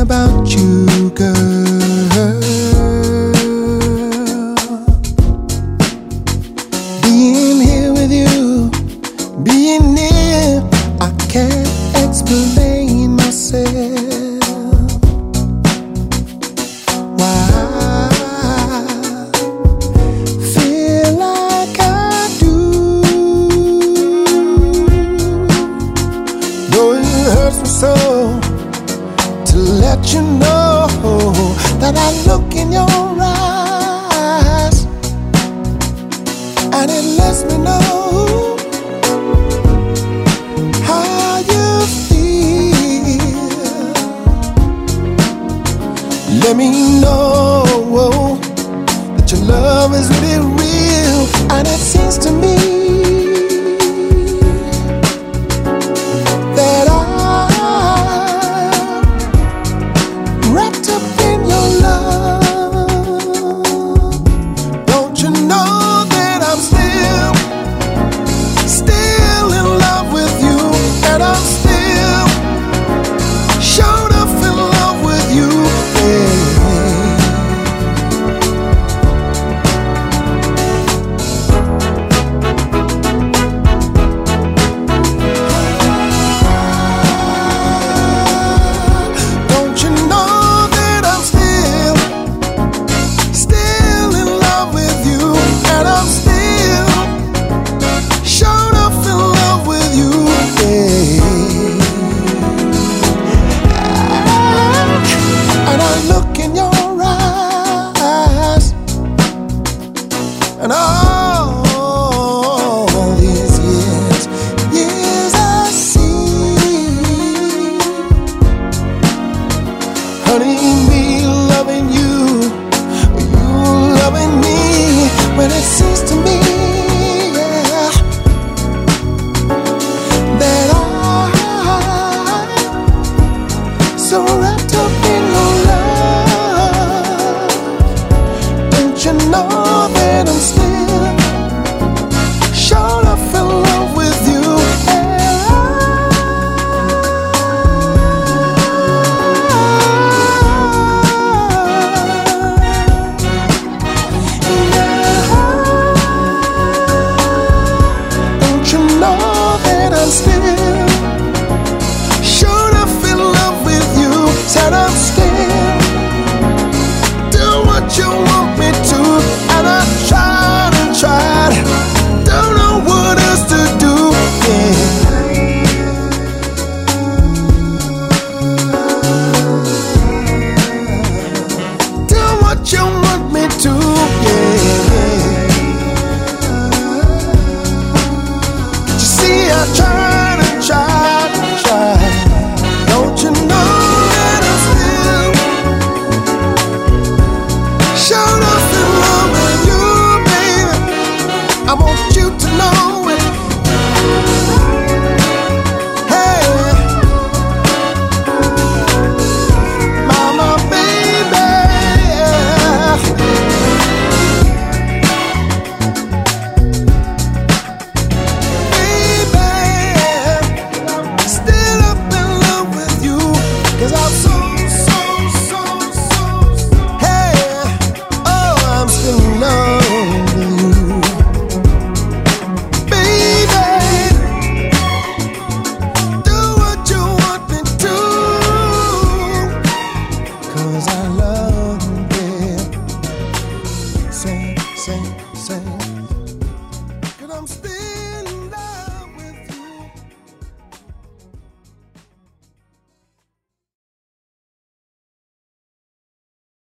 about you, girl. Being here with you, being near, I can't explain myself. Why I feel like I do, though it hurts me so to let you know that I look in your eyes, and it lets me know how you feel. Let me know that your love is really real, and it seems to me that I'm wrapped up in your love. Don't you know that I'm still in love with you, and I'm still showed up in love with you, yeah. Don't you know that I'm still in love with you, and I'm still showed up in love with you, yeah. And I look in your eyes, and all these years I see, honey, me loving you, you loving me, but it seems to me, yeah, that I'm so wrapped up in your love. Don't you know that I'm still showed up in love with you, don't you know that I'm still showed up in love with you, said I'm still do what you want me to, and I tried and tried, don't know what else to do, yeah. Do what you want me to, yeah. You see, I tried.